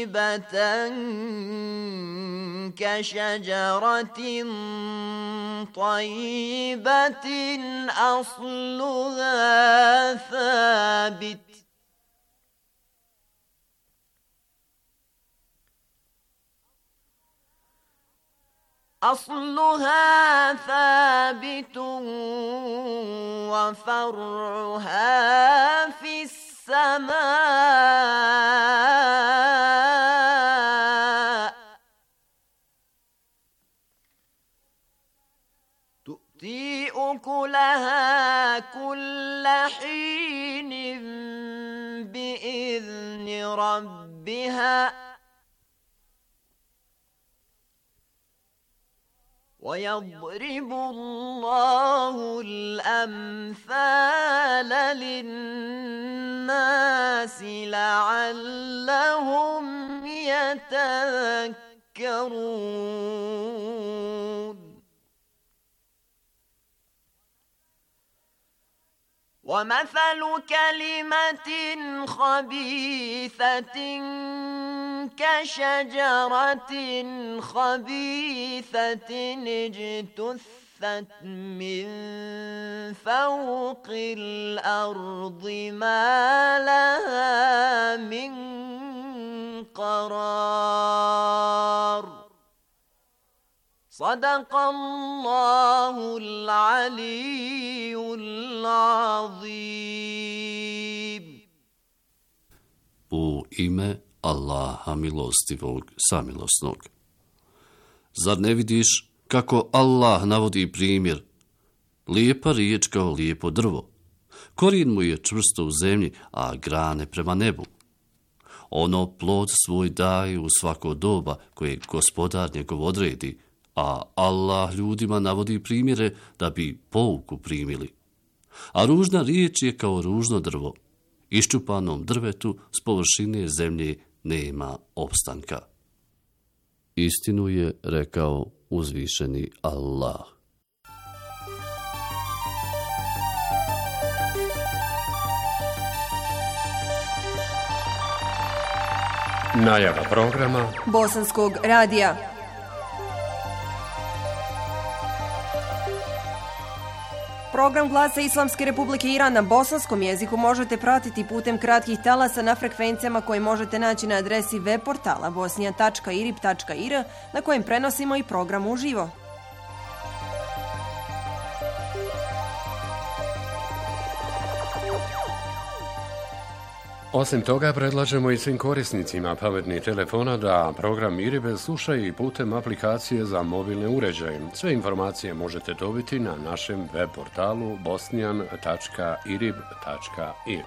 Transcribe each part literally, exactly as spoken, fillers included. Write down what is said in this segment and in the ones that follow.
طيبة كشجرة طيبة أصلها ثابت أصلها ثابت وفرعها في السماء تؤتي أكلها كل حين بإذن ربها ويضرب الله الأمثال للناس لعلهم يتذكرون ومثل كلمة خبيثة كشجرة خبيثة اجتثت من فوق الأرض ما لها من قرار صدق الله العلي العظيم. U ime Allaha milostivog, samilosnog. Zar ne vidiš kako Allah navodi primjer? Lijepa riječ kao lijepo drvo. Korijen mu je čvrsto u zemlji, a grane prema nebu. Ono plod svoj daje u svako doba koje gospodar njegov odredi, a Allah ljudima navodi primjere da bi pouku primili. A ružna riječ je kao ružno drvo. Iščupanom drvetu s površine zemlje nema opstanka. Istinu je rekao uzvišeni Allah. Najava programa Bosanskog radija. Program Glasa Islamske Republike Iran na bosanskom jeziku možete pratiti putem kratkih talasa na frekvencijama koje možete naći na adresi web portala bosnijan tačka irib tačka ir na kojem prenosimo i program uživo. Osim toga, predlažemo i svim korisnicima pametnih telefona da program Iribe slušaju i putem aplikacije za mobilne uređaje. Sve informacije možete dobiti na našem web portalu bosnijan tačka irib tačka ir.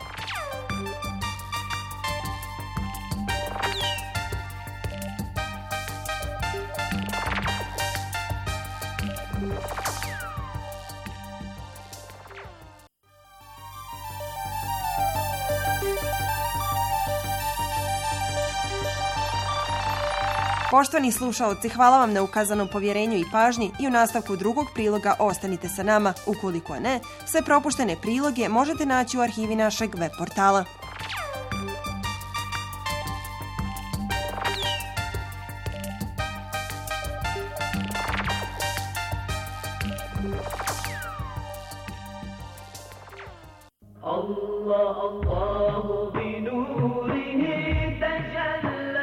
Poštovani slušaoci, hvala vam na ukazanom povjerenju i pažnji i u nastavku drugog priloga ostanite sa nama. Ukoliko ne, sve propuštene priloge možete naći u arhivi našeg web portala. Allah, Allahu bi nurihi tajalla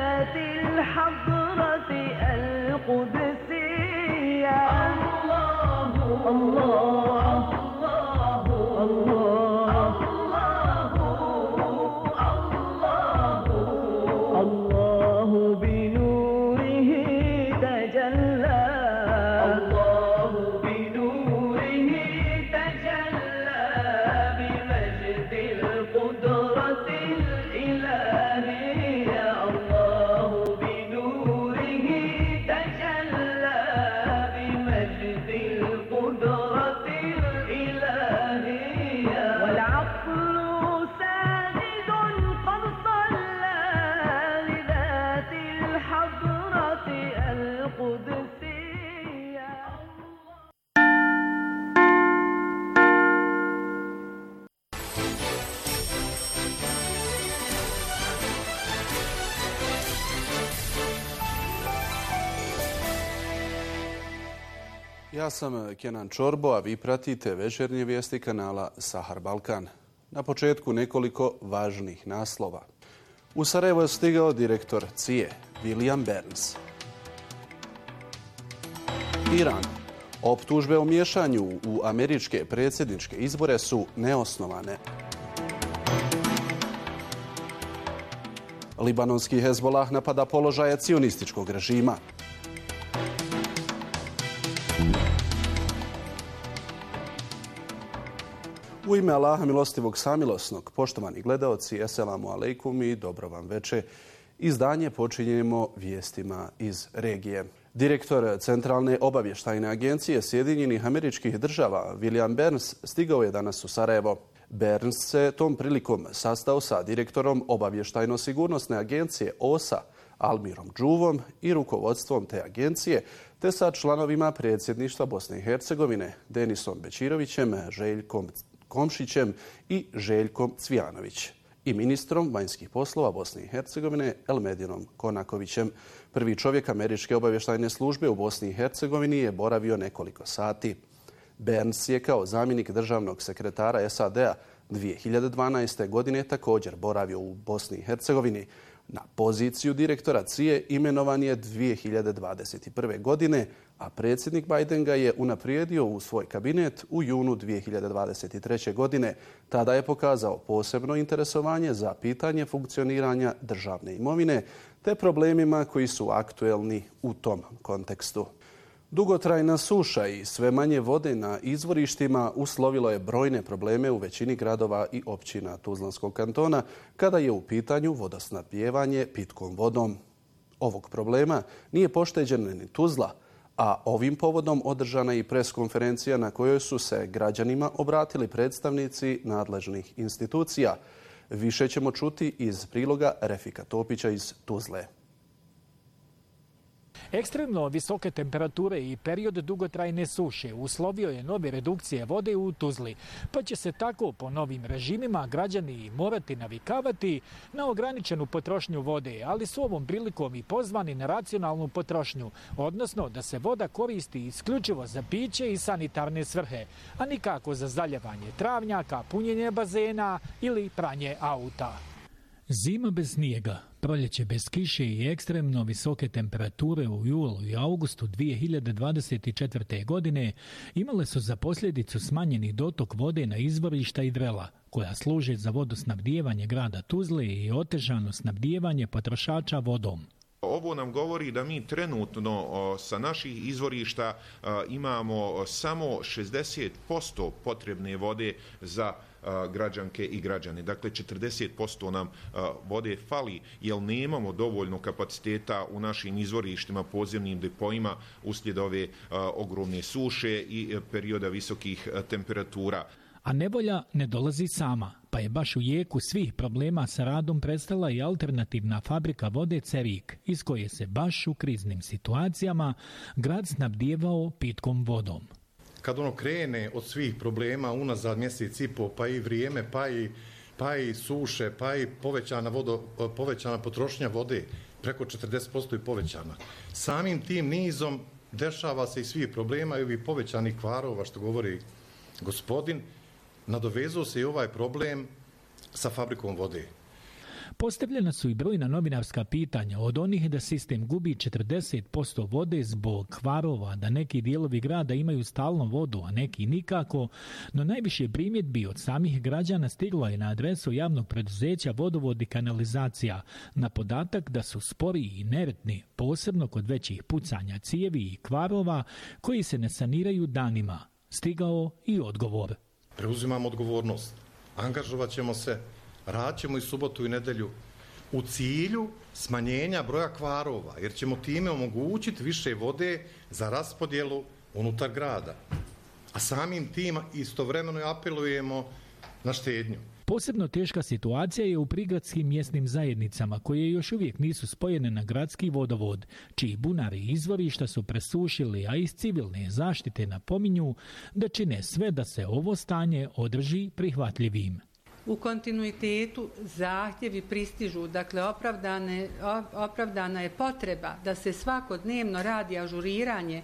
الحضرة القدسية الله Ja sam Kenan Čorbo, a vi pratite večernje vijesti kanala Sahar Balkan. Na početku nekoliko važnih naslova. U Sarajevo je stigao direktor C I E, William Burns. Iran. Optužbe o miješanju u američke predsjedničke izbore su neosnovane. Libanonski Hezbolah napada položaje cionističkog režima. U ime Allaha milostivog samilosnog, poštovani gledaoci, eselamu alejkum i dobro vam veče. Izdanje počinjemo vijestima iz regije. Direktor Centralne obavještajne agencije Sjedinjenih Američkih Država, William Burns, stigao je danas u Sarajevo. Burns se tom prilikom sastao sa direktorom obavještajno-sigurnosne agencije O S A, Almirom Džuvom i rukovodstvom te agencije, te sa članovima predsjedništva Bosne i Hercegovine, Denisom Bećirovićem, Željkom Komšićem i Željkom Cvijanović i ministrom vanjskih poslova Bosne i Hercegovine Elmedinom Konakovićem. Prvi čovjek američke obavještajne službe u Bosni i Hercegovini je boravio nekoliko sati. Burns je kao zamjenik državnog sekretara S A D-a dvije hiljade dvanaeste. godine također boravio u Bosni i Hercegovini. Na poziciju direktora C I E imenovan je dvije hiljade dvadeset prve. godine, a predsjednik Biden ga je unaprijedio u svoj kabinet u junu dvije hiljade dvadeset treće. godine. Tada je pokazao posebno interesovanje za pitanje funkcioniranja državne imovine te problemima koji su aktuelni u tom kontekstu. Dugotrajna suša i sve manje vode na izvorištima uslovilo je brojne probleme u većini gradova i općina Tuzlanskog kantona kada je u pitanju vodosnabdijevanje pitkom vodom. Ovog problema nije pošteđena ni Tuzla, a ovim povodom održana je i preskonferencija na kojoj su se građanima obratili predstavnici nadležnih institucija. Više ćemo čuti iz priloga Refika Topića iz Tuzle. Ekstremno visoke temperature i period dugotrajne suše uslovio je nove redukcije vode u Tuzli, pa će se tako po novim režimima građani morati navikavati na ograničenu potrošnju vode, ali su ovom prilikom i pozvani na racionalnu potrošnju, odnosno da se voda koristi isključivo za piće i sanitarne svrhe, a nikako za zaljevanje travnjaka, punjenje bazena ili pranje auta. Zima bez snijega, proljeće bez kiše i ekstremno visoke temperature u julu i augustu dvije hiljade dvadeset četvrte. godine imale su za posljedicu smanjeni dotok vode na izvorišta i vrela, koja služe za vodosnabdijevanje grada Tuzle i otežano snabdijevanje potrošača vodom. Ovo nam govori da mi trenutno o, sa naših izvorišta o, imamo samo šezdeset posto potrebne vode za o, građanke i građane. Dakle, četrdeset posto nam o, vode fali jer nemamo dovoljno kapaciteta u našim izvorištima, podzemnim depojima uslijed ove o, ogromne suše i o, perioda visokih o, temperatura. A nevolja ne dolazi sama, pa je baš u jeku svih problema sa radom prestala i alternativna fabrika vode Cerik, iz koje se baš u kriznim situacijama grad snabdijevao pitkom vodom. Kad ono krene od svih problema unazad mjesec i po, pa i vrijeme, pa i, pa i suše, pa i povećana, vodo, povećana potrošnja vode, preko četrdeset posto i povećana. Samim tim nizom dešava se i svih problema i ovih povećanih kvarova, što govori gospodin, nadovezao se i ovaj problem sa fabrikom vode. Postavljena su i brojna novinarska pitanja, od onih da sistem gubi četrdeset posto vode zbog kvarova, da neki dijelovi grada imaju stalnu vodu, a neki nikako, no najviše primjedbi od samih građana stiglo je na adresu javnog preduzeća Vodovod i kanalizacija, na podatak da su spori i neretni, posebno kod većih pucanja cijevi i kvarova koji se ne saniraju danima. Stigao i odgovor. Preuzimamo odgovornost, angažovat ćemo se, radit ćemo i subotu i nedelju u cilju smanjenja broja kvarova, jer ćemo time omogućiti više vode za raspodjelu unutar grada. A samim tim istovremeno apelujemo na štednju. Posebno teška situacija je u prigradskim mjesnim zajednicama koje još uvijek nisu spojene na gradski vodovod, čiji bunari i izvorišta su presušili, a iz civilne zaštite napominju da čine sve da se ovo stanje održi prihvatljivim. U kontinuitetu zahtjevi pristižu, dakle opravdane, opravdana je potreba da se svakodnevno radi ažuriranje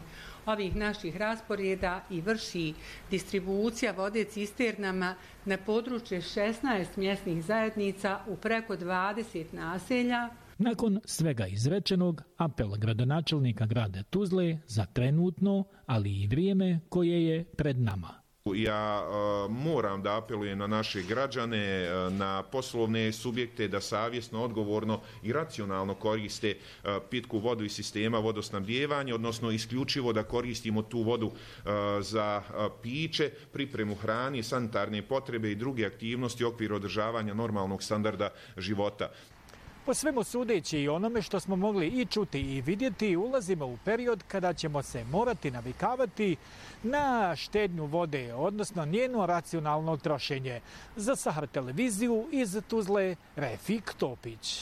ovih naših rasporeda i vrši distribucija vode cisternama na područje šesnaest mjesnih zajednica u preko dvadeset naselja. Nakon svega izrečenog, apel gradonačelnika grada Tuzle za trenutno, ali i vrijeme koje je pred nama. Ja uh, moram da apelujem na naše građane, uh, na poslovne subjekte da savjesno, odgovorno i racionalno koriste uh, pitku vodu iz sistema vodosnabdijevanja, odnosno isključivo da koristimo tu vodu uh, za uh, piće, pripremu hrane, sanitarne potrebe i druge aktivnosti u okviru održavanja normalnog standarda života. Po svemu sudeći i onome što smo mogli i čuti i vidjeti, ulazimo u period kada ćemo se morati navikavati na štednju vode, odnosno njeno racionalno trošenje. Za Sahar televiziju iz Tuzle, Refik Topić.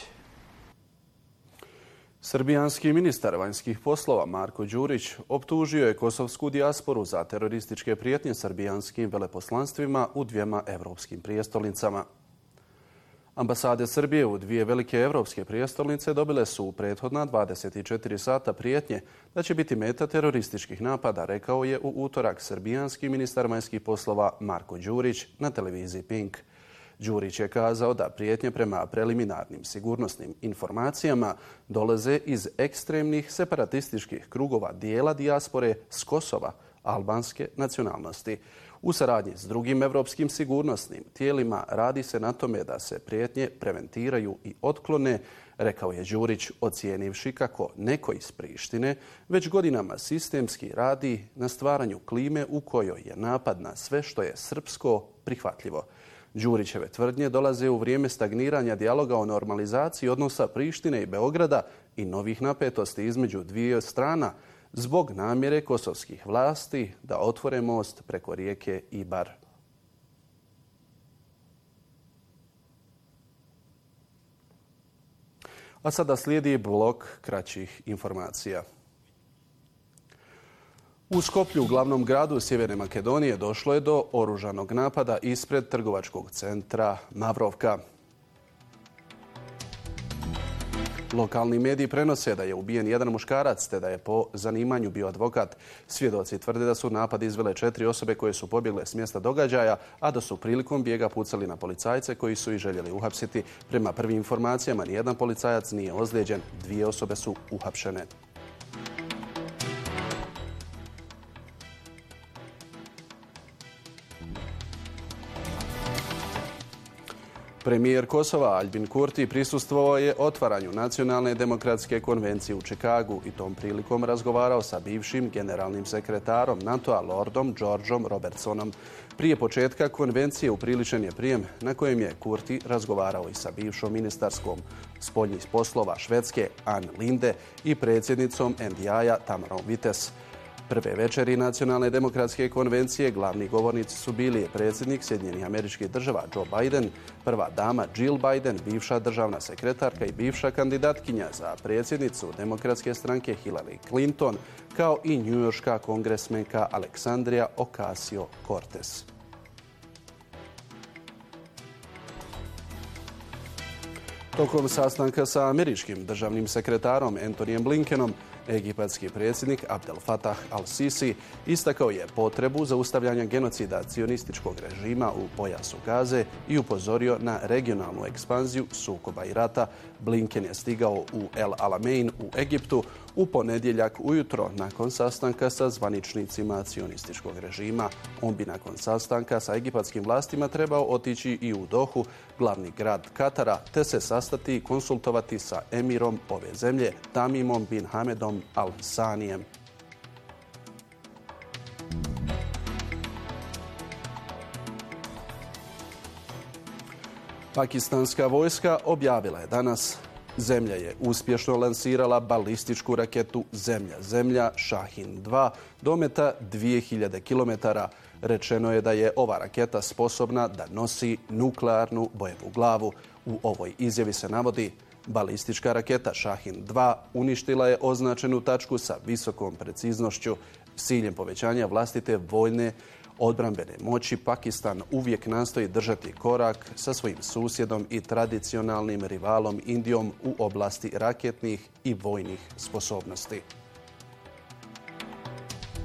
Srbijanski ministar vanjskih poslova Marko Đurić optužio je kosovsku dijasporu za terorističke prijetnje srbijanskim veleposlanstvima u dvijema evropskim prijestolnicama. Ambasade Srbije u dvije velike evropske prijestolnice dobile su u prethodna dvadeset četiri sata prijetnje da će biti meta terorističkih napada, rekao je u utorak srbijanski ministar vanjskih poslova Marko Đurić na televiziji Pink. Đurić je kazao da prijetnje prema preliminarnim sigurnosnim informacijama dolaze iz ekstremnih separatističkih krugova dijela dijaspore s Kosova, albanske nacionalnosti. U saradnji s drugim evropskim sigurnosnim tijelima radi se na tome da se prijetnje preventiraju i otklone, rekao je Đurić, ocijenivši kako neko iz Prištine već godinama sistemski radi na stvaranju klime u kojoj je napad na sve što je srpsko prihvatljivo. Đurićeve tvrdnje dolaze u vrijeme stagniranja dijaloga o normalizaciji odnosa Prištine i Beograda i novih napetosti između dvije strana, zbog namjere kosovskih vlasti da otvore most preko rijeke Ibar. A sada slijedi blok kraćih informacija. U Skoplju, glavnom gradu Sjeverne Makedonije, došlo je do oružanog napada ispred trgovačkog centra Mavrovka. Lokalni mediji prenose da je ubijen jedan muškarac te da je po zanimanju bio advokat. Svjedoci tvrde da su napad izvele četiri osobe koje su pobjegle s mjesta događaja, a da su prilikom bijega pucali na policajce koji su ih željeli uhapsiti. Prema prvim informacijama, nijedan policajac nije ozlijeđen, dvije osobe su uhapšene. Premijer Kosova Aljbin Kurti prisustvovao je otvaranju Nacionalne demokratske konvencije u Čikagu i tom prilikom razgovarao sa bivšim generalnim sekretarom NATO-a Lordom Georgeom Robertsonom. Prije početka konvencije upriličen je prijem na kojem je Kurti razgovarao i sa bivšom ministarskom spoljnih poslova Švedske Ann Linde i predsjednicom N D I-a Tamarom Vites. Prve večeri Nacionalne demokratske konvencije glavni govornici su bili predsjednik Sjedinjenih Američkih Država Joe Biden, prva dama Jill Biden, bivša državna sekretarka i bivša kandidatkinja za predsjednicu Demokratske stranke Hillary Clinton, kao i njujorška kongresmenka Alexandria Ocasio-Cortez. Tokom sastanka sa američkim državnim sekretarom Antonyjem Blinkenom, egipatski predsjednik Abdel Fattah al-Sisi istakao je potrebu zaustavljanja genocida cionističkog režima u pojasu Gaze i upozorio na regionalnu ekspanziju sukoba i rata. Blinken je stigao u El Alamein u Egiptu u ponedjeljak ujutro nakon sastanka sa zvaničnicima cionističkog režima. On bi nakon sastanka sa egipatskim vlastima trebao otići i u Dohu, glavni grad Katara, te se sastati i konsultovati sa emirom ove zemlje, Tamimom bin Hamedom al-Sanijem. Pakistanska vojska objavila je danas: zemlja je uspješno lansirala balističku raketu Zemlja-Zemlja Shahin dva dometa dvije hiljade kilometara. Rečeno je da je ova raketa sposobna da nosi nuklearnu bojevu glavu. U ovoj izjavi se navodi: balistička raketa Shahin dva uništila je označenu tačku sa visokom preciznošću. S ciljem povećanja vlastite vojne odbrambene moći, Pakistan uvijek nastoji držati korak sa svojim susjedom i tradicionalnim rivalom Indijom u oblasti raketnih i vojnih sposobnosti.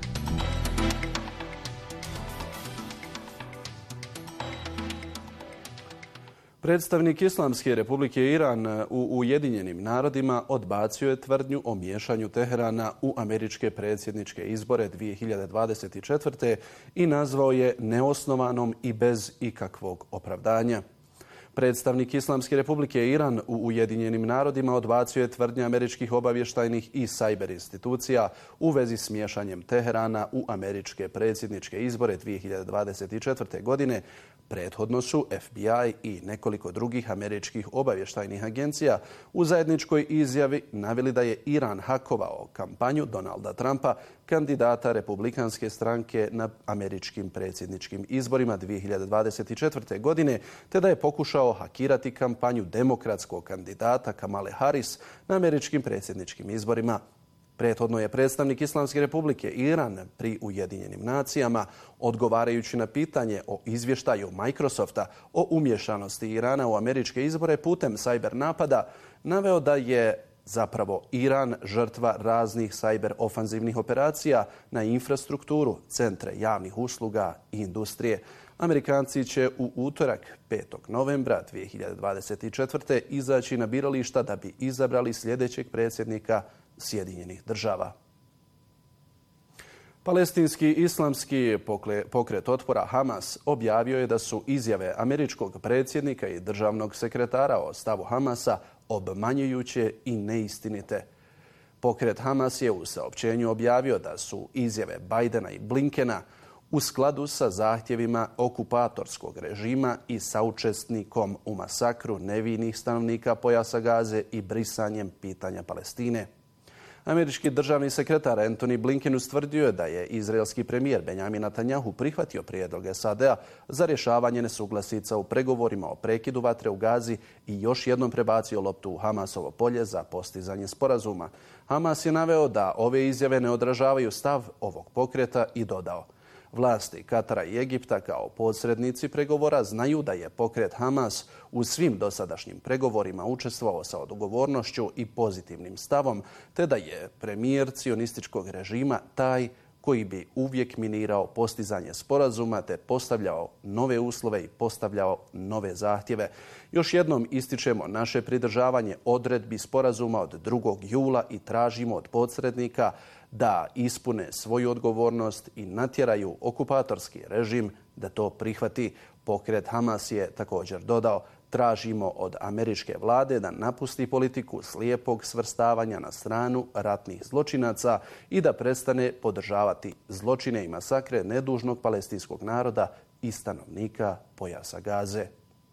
Predstavnik Islamske republike Iran u Ujedinjenim narodima odbacio je tvrdnju o miješanju Teherana u američke predsjedničke izbore dvije hiljade dvadeset četvrte. i nazvao je neosnovanom i bez ikakvog opravdanja. Predstavnik Islamske republike Iran u Ujedinjenim narodima odbacio je tvrdnje američkih obavještajnih i sajber institucija u vezi s miješanjem Teherana u američke predsjedničke izbore dvije hiljade dvadeset četvrte. godine. Prethodno su F B I i nekoliko drugih američkih obavještajnih agencija u zajedničkoj izjavi naveli da je Iran hakovao kampanju Donalda Trumpa, kandidata republikanske stranke na američkim predsjedničkim izborima dvije hiljade dvadeset četvrte. godine, te da je pokušao hakirati kampanju demokratskog kandidata Kamale Harris na američkim predsjedničkim izborima. Prethodno je predstavnik Islamske republike Iran pri Ujedinjenim nacijama, odgovarajući na pitanje o izvještaju Microsofta o umješanosti Irana u američke izbore putem sajber napada, naveo da je zapravo Iran žrtva raznih sajber ofanzivnih operacija na infrastrukturu, centre javnih usluga i industrije. Amerikanci će u utorak petog novembra dvije hiljade dvadeset četvrte. izaći na birališta da bi izabrali sljedećeg predsjednika Sjedinjenih država. Palestinski islamski pokret otpora Hamas objavio je da su izjave američkog predsjednika i državnog sekretara o stavu Hamasa obmanjujuće i neistinite. Pokret Hamas je u saopćenju objavio da su izjave Bidena i Blinkena u skladu sa zahtjevima okupatorskog režima i saučesnikom u masakru nevinih stanovnika pojasa Gaze i brisanjem pitanja Palestine. Američki državni sekretar Antony Blinken ustvrdio je da je izraelski premijer Benjamin Netanyahu prihvatio prijedlog S A D-a za rješavanje nesuglasica u pregovorima o prekidu vatre u Gazi i još jednom prebacio loptu u Hamasovo polje za postizanje sporazuma. Hamas je naveo da ove izjave ne odražavaju stav ovog pokreta i dodao: vlasti Katara i Egipta kao posrednici pregovora znaju da je pokret Hamas u svim dosadašnjim pregovorima učestvovao sa odgovornošću i pozitivnim stavom, te da je premijer cionističkog režima taj koji bi uvijek minirao postizanje sporazuma te postavljao nove uslove i postavljao nove zahtjeve. Još jednom ističemo naše pridržavanje odredbi sporazuma od drugog jula i tražimo od posrednika da ispune svoju odgovornost i natjeraju okupatorski režim da to prihvati. Pokret Hamas je također dodao: tražimo od američke vlade da napusti politiku slijepog svrstavanja na stranu ratnih zločinaca i da prestane podržavati zločine i masakre nedužnog palestinskog naroda i stanovnika pojasa Gaze.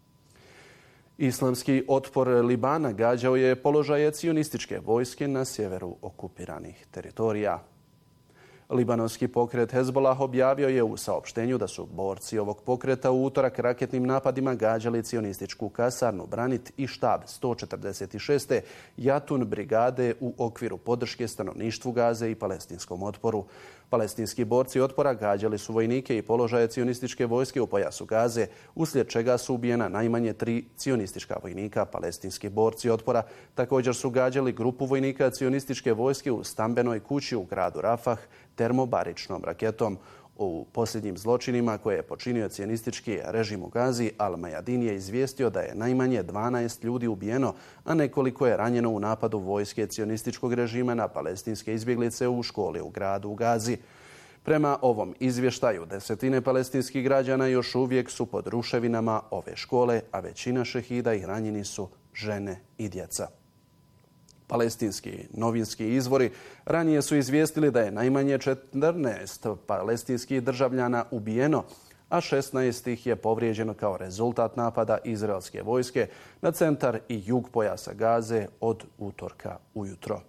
Islamski otpor Libana gađao je položaje cionističke vojske na sjeveru okupiranih teritorija. Libanonski pokret Hezbollah objavio je u saopštenju da su borci ovog pokreta u utorak raketnim napadima gađali cionističku kasarnu Branit i štab sto četrdeset šeste. Jatun brigade u okviru podrške stanovništvu Gaze i palestinskom otporu. Palestinski borci otpora gađali su vojnike i položaje cionističke vojske u pojasu Gaze, uslijed čega su ubijena najmanje tri cionistička vojnika. Palestinski borci otpora također su gađali grupu vojnika cionističke vojske u stambenoj kući u gradu Rafah termobaričnom raketom. U posljednjim zločinima koje je počinio cionistički režim u Gazi, Al-Mayadin je izvijestio da je najmanje dvanaest ljudi ubijeno, a nekoliko je ranjeno u napadu vojske cionističkog režima na palestinske izbjeglice u školi u gradu u Gazi. Prema ovom izvještaju, desetine palestinskih građana još uvijek su pod ruševinama ove škole, a većina šehida i ranjeni su žene i djeca. Palestinski novinski izvori ranije su izvijestili da je najmanje četrnaest palestinskih državljana ubijeno, a šesnaest ih je povrijeđeno kao rezultat napada izraelske vojske na centar i jug pojasa Gaze od utorka ujutro.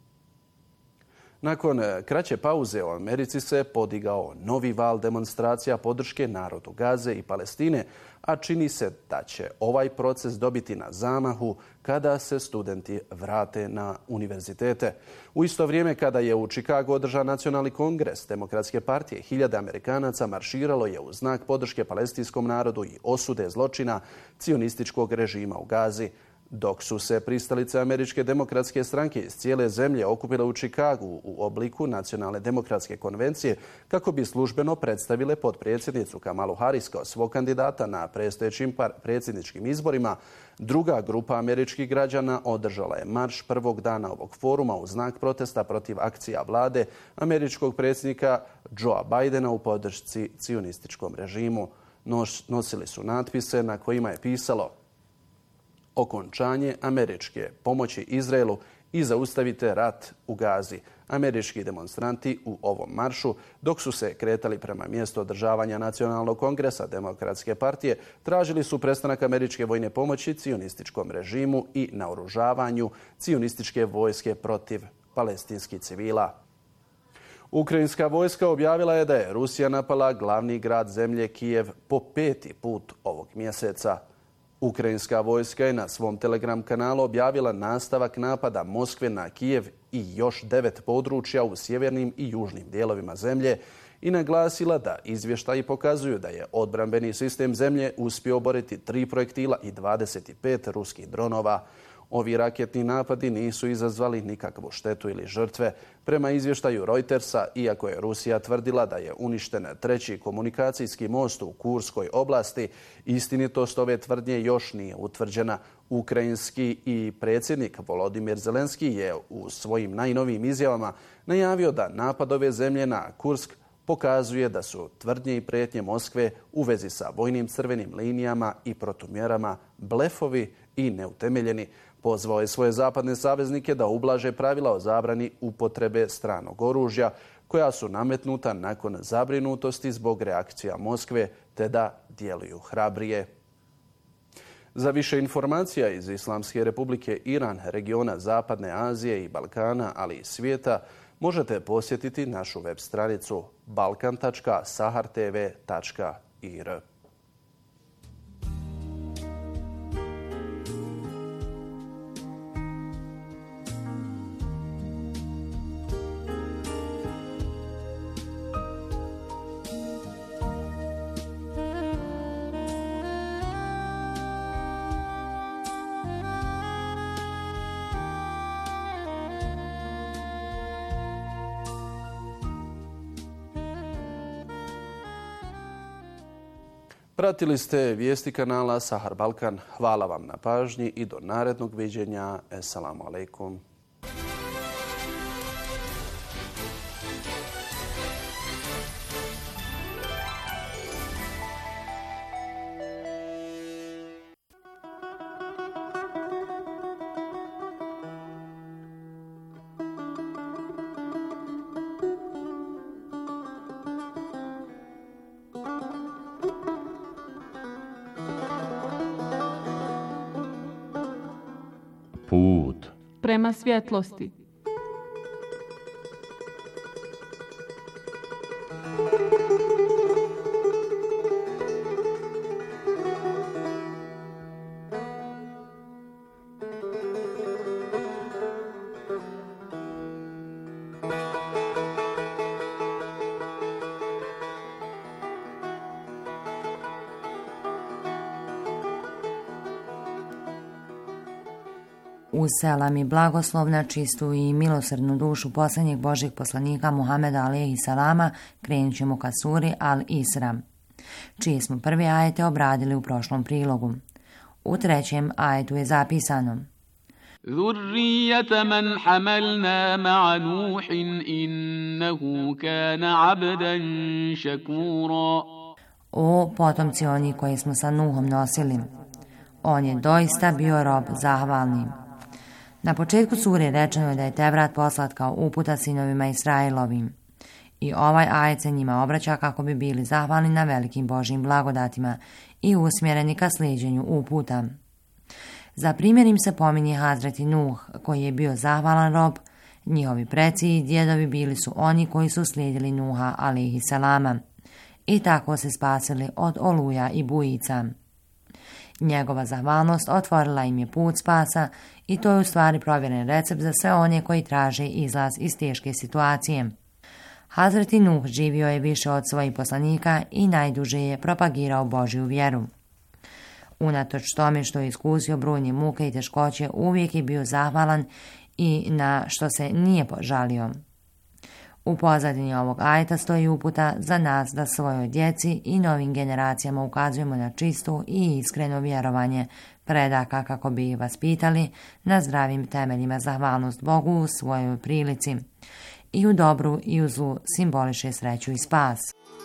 Nakon kraće pauze u Americi se podigao novi val demonstracija podrške narodu Gaze i Palestine, a čini se da će ovaj proces dobiti na zamahu kada se studenti vrate na univerzitete. U isto vrijeme kada je u Čikagu održan nacionalni kongres Demokratske partije, hiljade Amerikanaca marširalo je u znak podrške palestinskom narodu i osude zločina cionističkog režima u Gazi. Dok su se pristalice Američke demokratske stranke iz cijele zemlje okupile u Čikagu u obliku Nacionalne demokratske konvencije kako bi službeno predstavile potpredsjednicu Kamalu Harris kao svog kandidata na predstojećim predsjedničkim izborima, druga grupa američkih građana održala je marš prvog dana ovog foruma u znak protesta protiv akcija vlade američkog predsjednika Joea Bidena u podršci cionističkom režimu. Nosili su natpise na kojima je pisalo: okončanje američke pomoći Izraelu i zaustavite rat u Gazi. Američki demonstranti u ovom maršu, dok su se kretali prema mjestu održavanja Nacionalnog kongresa Demokratske partije, tražili su prestanak američke vojne pomoći cionističkom režimu i naoružavanju cionističke vojske protiv palestinskih civila. Ukrajinska vojska objavila je da je Rusija napala glavni grad zemlje Kijev po peti put ovog mjeseca. Ukrajinska vojska je na svom Telegram kanalu objavila nastavak napada Moskve na Kijev i još devet područja u sjevernim i južnim dijelovima zemlje i naglasila da izvještaji pokazuju da je odbrambeni sistem zemlje uspio oboriti tri projektila i dvadeset pet ruskih dronova. Ovi raketni napadi nisu izazvali nikakvu štetu ili žrtve. Prema izvještaju Reutersa, iako je Rusija tvrdila da je uništen treći komunikacijski most u Kurskoj oblasti, istinitost ove tvrdnje još nije utvrđena. Ukrajinski i predsjednik Volodimir Zelenski je u svojim najnovijim izjavama najavio da napad ove zemlje na Kursk pokazuje da su tvrdnje i prijetnje Moskve u vezi sa vojnim crvenim linijama i protumjerama blefovi i neutemeljeni. Pozvao je svoje zapadne saveznike da ublaže pravila o zabrani upotrebe stranog oružja koja su nametnuta nakon zabrinutosti zbog reakcija Moskve, te da djeluju hrabrije. Za više informacija iz Islamske republike Iran, regiona Zapadne Azije i Balkana, ali i svijeta, možete posjetiti našu web stranicu balkan tačka sahar t v tačka i r. Pratili ste vijesti kanala Sahar Balkan. Hvala vam na pažnji i do narednog viđenja. Esselamu alaikum. Put prema svjetlosti. Uz selam i blagoslov na čistu i milosrdnu dušu posljednjeg Božjeg poslanika Muhameda alejhi salama krenut ćemo ka suri Al-Isra, čije smo prvi ajete obradili u prošlom prilogu. U trećem ajetu je zapisano: ذُرِّيَّةَ مَنْ حَمَلْنَا مَعَ نُوحٍ إِنَّهُ كَانَ عَبْدًا شَكُورًا. O potomci oni koji smo sa Nuhom nosili, on je doista bio rob zahvalni. Na početku sure rečeno je da je Tevrat poslat kao uputa sinovima Israilovim. I ovaj ajet se njima obraća kako bi bili zahvalni na velikim Božjim blagodatima i usmjereni ka slijeđenju uputa. Za primjer im se pominje Hazreti Nuh, koji je bio zahvalan rob. Njihovi preci i djedovi bili su oni koji su slijedili Nuha alejhi salama i tako se spasili od oluja i bujica. Njegova zahvalnost otvorila im je put spasa i to je u stvari provjeren recept za sve one koji traže izlaz iz teške situacije. Hazreti Nuh živio je više od svojih poslanika i najduže je propagirao Božju vjeru. Unatoč tome što je iskusio brojne muke i teškoće, uvijek je bio zahvalan i na što se nije požalio. U pozadini ovog ajeta stoji uputa za nas da svojoj djeci i novim generacijama ukazujemo na čisto i iskreno vjerovanje predaka kako bi ih vaspitali na zdravim temeljima zahvalnost Bogu u svojoj prilici. I u dobru i u zlu simboliše sreću i spas.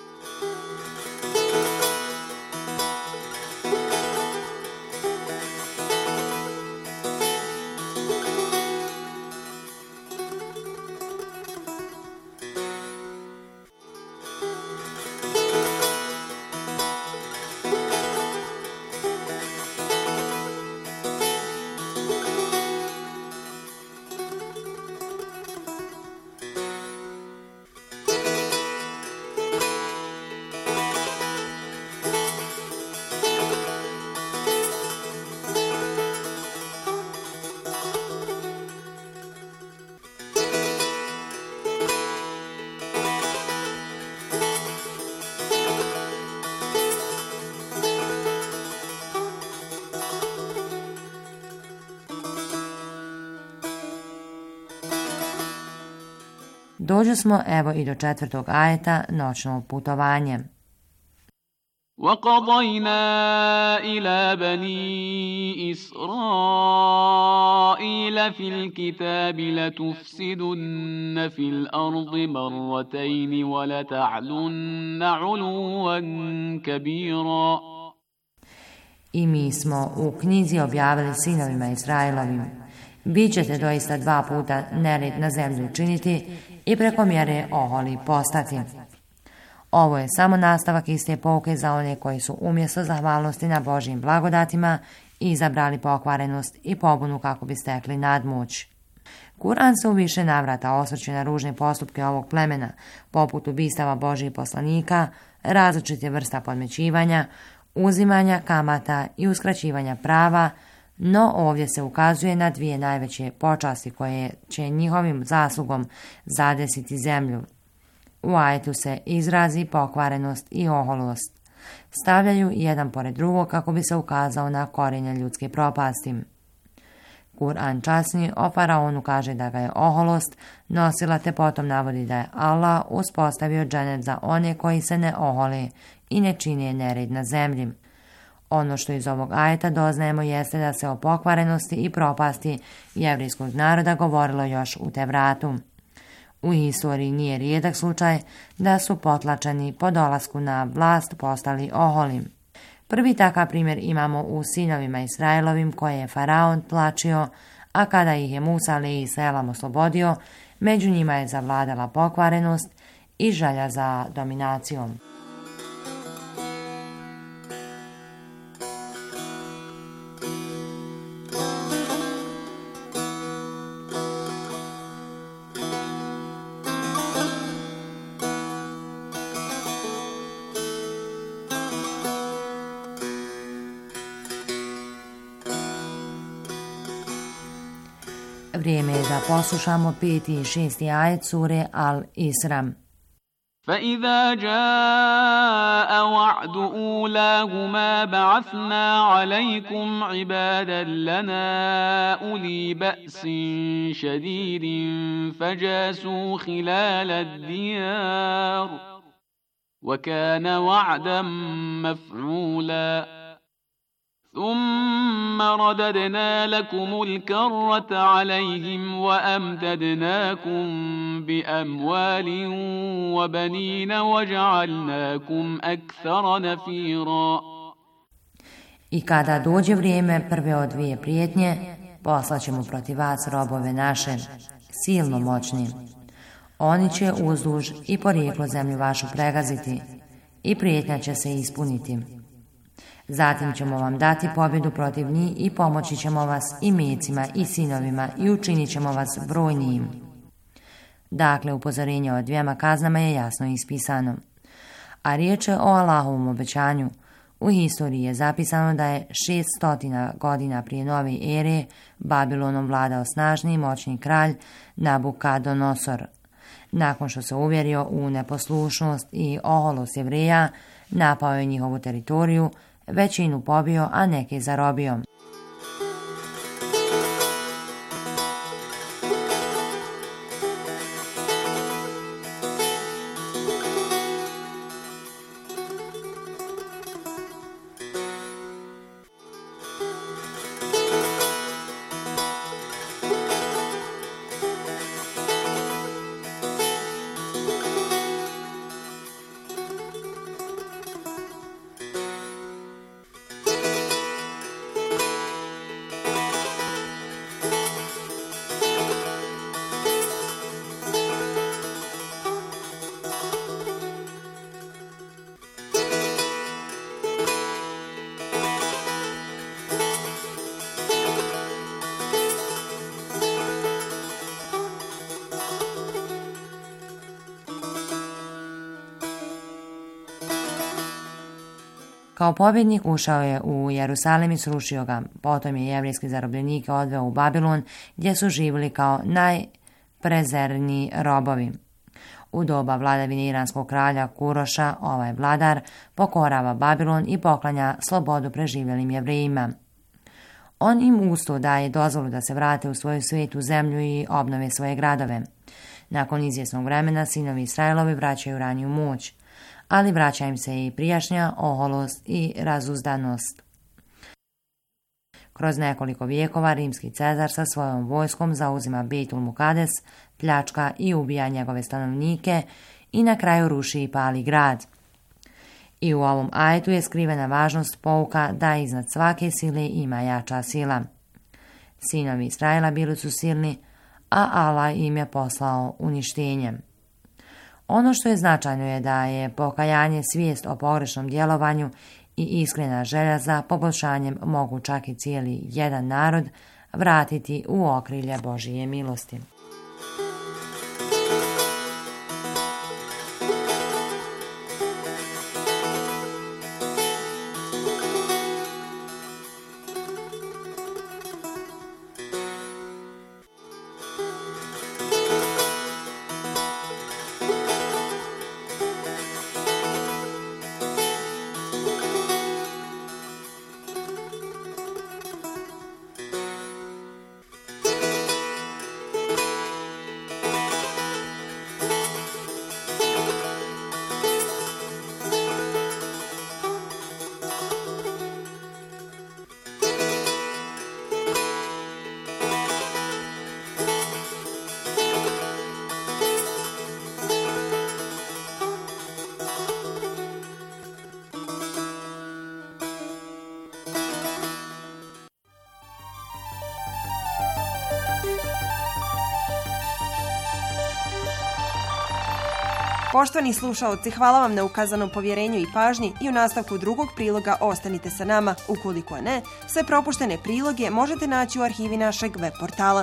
Dođu smo evo i do četvrtog ajeta, noćno putovanje. وَقَضَيْنَا إِلَى بَنِي إِسْرَائِيلَ فِي الْكِتَابِ لَتُفْسِدُنَّ فِي الْأَرْضِ مَرَّتَيْنِ وَلَتَعْلُنَّ عُلُوًّا كَبِيرًا. I mi smo u knjizi objavili sinovima Israilovim: Bićete doista dva puta nered na zemlju učiniti i preko mjere oholi postati. Ovo je samo nastavak iste pouke za one koji su umjesto zahvalnosti na Božjim blagodatima izabrali pokvarenost i pobunu kako bi stekli nadmoć. Kur'an se u više navrata osvrće na ružne postupke ovog plemena, poput ubistava Božjih poslanika, različite vrsta podmećivanja, uzimanja kamata i uskraćivanja prava, no ovdje se ukazuje na dvije najveće počasti koje će njihovim zaslugom zadesiti zemlju. U ajetu se izrazi pokvarenost i oholost stavljaju jedan pored drugog kako bi se ukazao na korijenje ljudske propasti. Kur'an časni o faraonu kaže da ga je oholost nosila, te potom navodi da je Allah uspostavio dženet za one koji se ne ohole i ne čine nered na zemlji. Ono što iz ovog ajeta doznajemo jeste da se o pokvarenosti i propasti jevrijskog naroda govorilo još u Tevratu. U historiji nije rijedak slučaj da su potlačeni po dolasku na vlast postali oholi. Prvi takav primjer imamo u sinovima Israilovim koje je faraon tlačio, a kada ih je Musa alejhi selam oslobodio, među njima je zavladala pokvarenost i želja za dominacijom. Vrijeme je da poslušamo peti i šesti ajet sure Al-Isra. فَإِذَا جَاءَ وَعْدُ أُولَاهُمَا بَعَثْنَا عَلَيْكُمْ عِبَادًا لَنَا أُولِي بَأْسٍ شَدِيدٍ فَجَاسُوا خِلَالَ الدِّيَارِ وَكَانَ وَعْدًا مَفْعُولًا ثم رددنا لكم الكرة عليهم وأمددناكم بأموال وبنين وجعلناكم أكثر نفيرا. I kada dođe vrijeme prve od dvije prijetnje, poslaćemo protiv vas robove naše, silno moćni. Oni će uzduž i porijeklo zemlju vašu pregaziti i prijetnja će se ispuniti. Zatim ćemo vam dati pobjedu protiv njih i pomoći ćemo vas i mecima i sinovima i učinit ćemo vas brojnijim. Dakle, upozorenje o dvijema kaznama je jasno ispisano. A riječ je o Allahovom obećanju. U historiji je zapisano da je šeststotina godina prije nove ere Babilonom vladao snažni i moćni kralj Nabukadonosor. Nakon što se uvjerio u neposlušnost i oholost Jevreja, napao je njihovu teritoriju, većinu pobio, a neke zarobio. Kao pobjednik ušao je u Jerusalim i srušio ga. Potom je jevrijske zarobljenike odveo u Babilon, gdje su živjeli kao najprezerniji robovi. U doba vladavine iranskog kralja Kuroša, ovaj vladar pokorava Babilon i poklanja slobodu preživjelim Jevrejima. On im usto daje dozvolu da se vrate u svoju svetu zemlju i obnove svoje gradove. Nakon izvjesnog vremena sinovi Israilovi vraćaju raniju moć, ali vraća im se i prijašnja oholost i razuzdanost. Kroz nekoliko vijekova rimski cezar sa svojom vojskom zauzima Bejtul Mukades, pljačka i ubija njegove stanovnike i na kraju ruši i pali grad. I u ovom ajetu je skrivena važnost pouka da iznad svake sile ima jača sila. Sinovi Israila bili su silni, a Allah im je poslao uništenje. Ono što je značajno je da je pokajanje, svijest o pogrešnom djelovanju i iskrena želja za poboljšanjem mogu čak i cijeli jedan narod vratiti u okrilje Božije milosti. Poštovani slušaoci, hvala vam na ukazanom povjerenju i pažnji i u nastavku drugog priloga ostanite sa nama. Ukoliko ne, sve propuštene priloge možete naći u arhivi našeg web portala.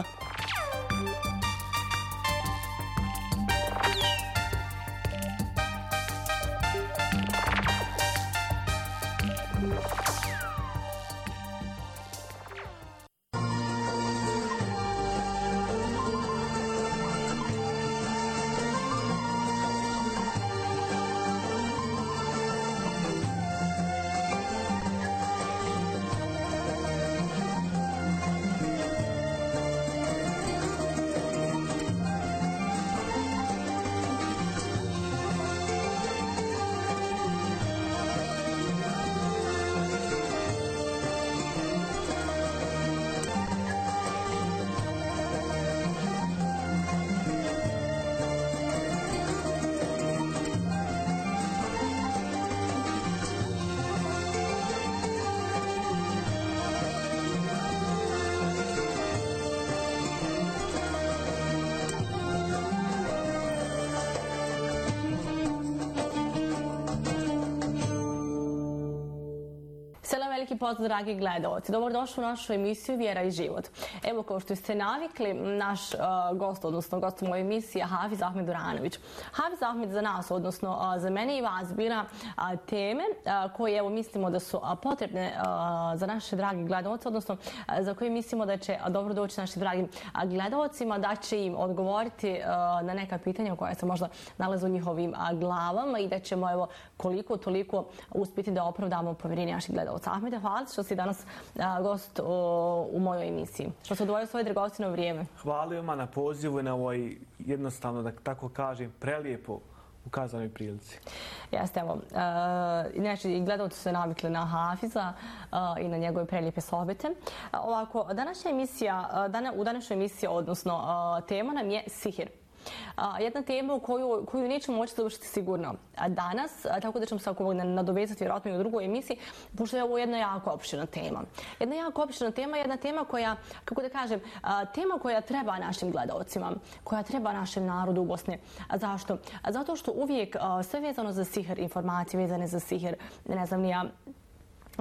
veliki pozdrav, dragi gledalci. Dobrodošli u našu emisiju Vjera i život. Evo, kao što ste navikli, naš uh, gost, odnosno gost u mojoj emisiji je Hafiz Ahmed Duranović. Hafiz Ahmed za nas, odnosno uh, za mene i vas, bira uh, teme uh, koje, evo, mislimo da su uh, potrebne uh, za naše dragi gledalce, odnosno uh, za koje mislimo da će uh, dobro doći našim dragim uh, gledalcima, da će im odgovoriti uh, na neka pitanja koja se možda nalaze u njihovim uh, glavama i da ćemo, evo, koliko toliko uspjeti da opravdamo povjerenje naših gledalca. Ahmede, hvala što si danas a, gost o, u mojoj emisiji. Što se odvojio svoje dragocjeno vrijeme. Hvala vam na pozivu i na ovoj, jednostavno, da tako kažem, prelijepo ukazanoj prilici. Jeste, evo. Uh, inače, i gledalci su se navikli na Hafiza uh, i na njegove prelijepe sohbete. Uh, ovako, današnja emisija, uh, dana, u današnjoj emisiji, odnosno uh, tema nam je sihir. A, jedna tema u koju, koju nećemo moći završiti sigurno danas, a, tako da ćemo se ako nadovezati vjerojatno i u drugoj emisiji, pošto je ovo jedna jako opširna tema. Jedna jako opširna tema, jedna tema koja, kako da kažem, a, tema koja treba našim gledalcima, koja treba našem narodu u Bosni. A zašto? A zato što uvijek a, sve vezano za sihir, informacije vezane za sihir, ne znam ni ja, Uh,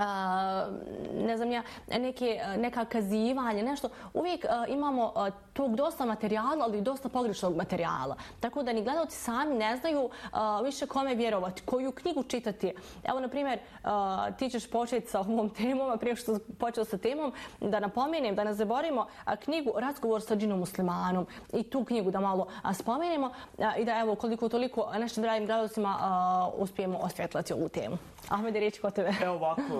ne znam ja, neke, neka kazivanja, nešto. Uvijek uh, imamo uh, tog dosta materijala, ali i dosta pogrešnog materijala. Tako da ni gledalci sami ne znaju uh, više kome vjerovati, koju knjigu čitati. Evo, na primjer, uh, ti ćeš početi sa ovom temom, a prije što počeo sa temom, da napomenem, da ne zaboravimo uh, knjigu Razgovor sa džinom muslimanom i tu knjigu da malo uh, spomenemo uh, i da, evo, koliko toliko našim dragim gledalcima uh, uspijemo osvjetlati ovu temu. Ahmede, riječ kod tebe. Evo ovako,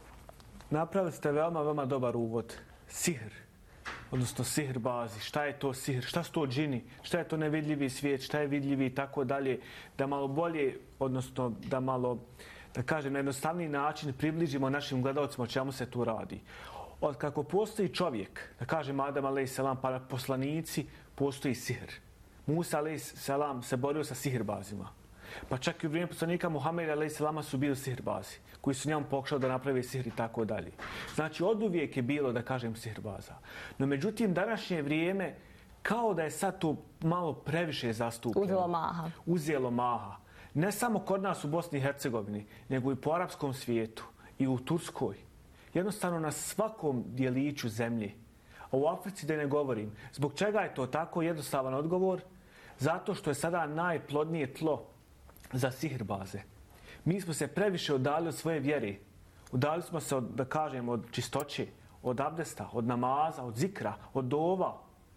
napravili ste veoma, veoma dobar uvod. Sihr, odnosno sihr bazi. Šta je to sihr? Šta su to džini? Šta je to nevidljivi svijet? Šta je vidljivi i tako dalje? Da malo bolje, odnosno da malo, da kažem, na jednostavniji način približimo našim gledalcima o čemu se tu radi. Od kako postoji čovjek, da kažem Adam a.s. pa poslanici, postoji sihr. Musa a.s. se borio sa sihrbazima. Pa čak i u vrijeme poslanika Muhameda a.s. su bili sihrbazi, koji su njemu pokušali da naprave sihr i tako dalje. Znači, od uvijek je bilo, da kažem, sihrbaza. No, međutim, današnje vrijeme, kao da je sad to malo previše zastupljeno. Uzelo maha. Uzelo maha. Ne samo kod nas u Bosni i Hercegovini, nego i po arapskom svijetu i u Turskoj. Jednostavno na svakom dijeliću zemlje. A u Africi da ne govorim. Zbog čega je to tako? Jednostavan odgovor. Zato što je sada najplodnije tlo za sihrbaze. Mi smo se previše udali od svoje vjere. Udali smo se, od, da kažem, od čistoće, od abdesta, od namaza, od zikra, od dova.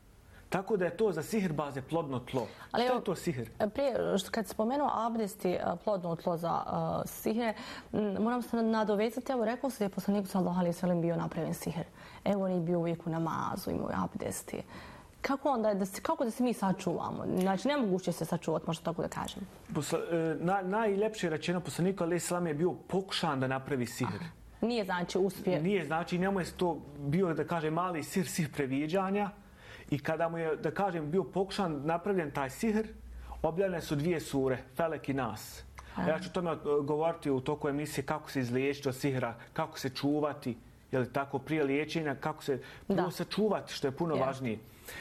Tako da je to za sihrbaze plodno tlo. Ali što je to sihr? Prije, kad spomenuo abdest i plodno tlo za uh, sihre, moram se nadovezati, evo rekao se da je poslanik sallallahu alejhi ve sellem bio napravljen sihr. Evo on je bio uvijek u namazu, imao abdesti. Kako onda, da se, kako da se mi sačuvamo? Znači, nemoguće se sačuvati, možda tako da kažem. Posla, na, najljepše rečeno, poslanik alejhi selam je bio pokušan da napravi sihr. Aha. Nije znači uspije. Nije znači, njemu je to bio, da kažem, mali sihr, sihr previđanja. I kada mu je, da kažem, bio pokušan napravljen taj sihr, objavljene su dvije sure, Felek i Nas. A ja ću tome govoriti u toku emisije kako se izliječiti od sihra, kako se čuvati, je li tako, prije liječenja, kako se prvo sačuvati, što je puno yeah. važnije.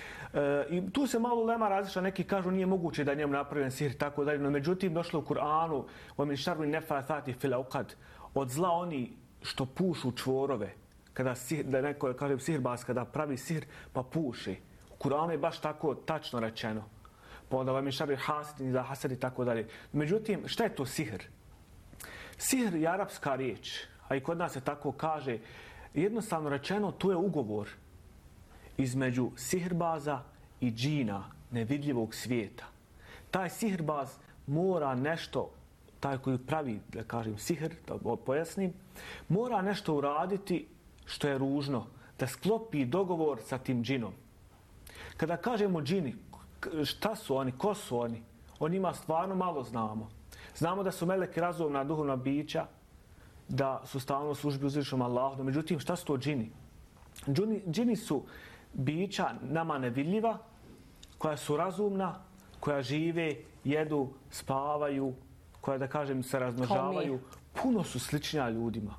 E, I tu se malo lema različa, neki kažu nije moguće da njemu napravljen sihr, tako dalje, no međutim došlo u Kur'anu, وَمِنْ شَرُّ النَّفَّاثَاتِ فِي الْعُقَدِ, od zla oni što pušu čvorove, kada sihr, da neko kaže sihrbaz, kada pravi sihr pa puši. U Kur'anu je baš tako tačno rečeno. Pa onda vam je šarri hasidin za hasad i tako dalje. Međutim, šta je to sihr? Sihr je arapska riječ, a i kod nas se tako kaže. Jednostavno rečeno, to je ugovor između sihrbaza i džina, nevidljivog svijeta. Taj sihrbaz mora nešto, taj koji pravi, da kažem, sihr, da pojasnim, mora nešto uraditi što je ružno, da sklopi dogovor sa tim džinom. Kada kažemo džini, šta su oni, ko su oni? O njima stvarno malo znamo. Znamo da su meleki razumna duhovna bića, da su stalno u službi uzvišenom Allahu. No, međutim, šta su to džini? Džini, džini su bića nama nevidljiva, koja su razumna, koja žive, jedu, spavaju, koja, da kažem, se razmnožavaju. Puno su sličnija ljudima.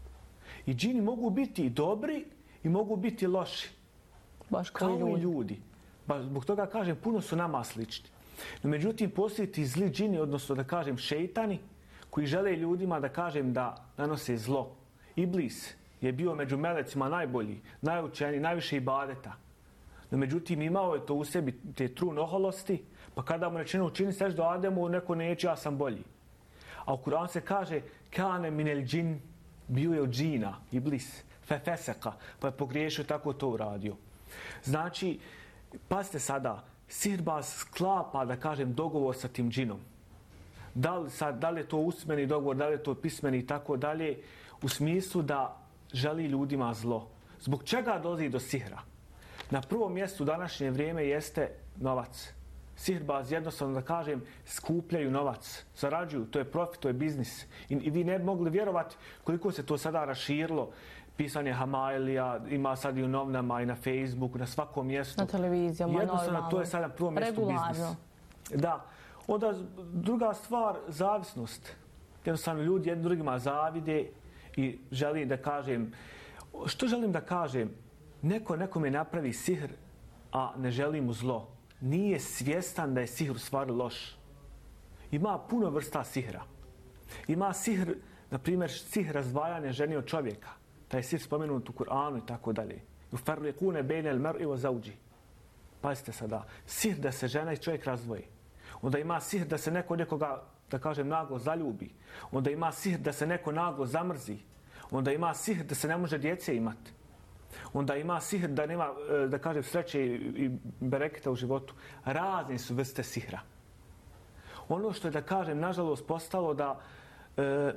I džini mogu biti i dobri i mogu biti loši. Baš kao ljudi. i ljudi. Ba, zbog toga kažem, puno su nama slični. No, međutim, postoji ti zli džini, odnosno da kažem šeitani, koji žele ljudima da kažem da nanose zlo Iblis je bio među melecima najbolji, najučeniji, najviše ibadeta. No, međutim, imao je to u sebi, te trun oholosti, pa kada mu rečeno učini seždu Ademu, neko neće, ja sam bolji. A u Kur'anu se kaže, kane minel džin, bio je od džina, Iblis, fefeseka, pa je pogriješio, tako to uradio. Znači, pazite sada, sihirbaz sklapa, da kažem, dogovor sa tim džinom. Da li, sad, da li je to usmeni dogovor, da li je to pismeni i tako dalje, u smislu da želi ljudima zlo. Zbog čega dolazi do sihra? Na prvom mjestu u današnje vrijeme jeste novac. Sihirbaz, jednostavno da kažem, skupljaju novac, zarađuju, to je profit, to je biznis. I, i vi ne bi mogli vjerovati koliko se to sada raširilo. Pisanje Hamailija, ima sad i u novinama i na Facebooku, na svakom mjestu. Na televizijama, jednostavno, normalno. to je sad na prvom mjestu biznis. Da. Onda druga stvar, zavisnost. Jednostavno ljudi jednim drugima zavide i želim da kažem, što želim da kažem, neko nekome napravi sihr, a ne želi mu zlo. Nije svjestan da je sihr u stvari loš. Ima puno vrsta sihra. Ima sihr, na primjer, sihr razdvajanja žene od čovjeka. Taj sihr spomenut u Kur'anu i tako dalje. Yufarriqune bejne al-mar'i wa zawji. Pazite sada, sihr da se žena i čovjek razdvoji. Onda ima sihr da se neko nekoga, da kažem, naglo zaljubi. Onda ima sihr da se neko naglo zamrzi. Onda ima sihr da se ne može djece imati. Onda ima sihr da nema, da kažem, sreće i bereketa u životu. Razne su vrste sihra. Ono što je, da kažem, nažalost postalo da e,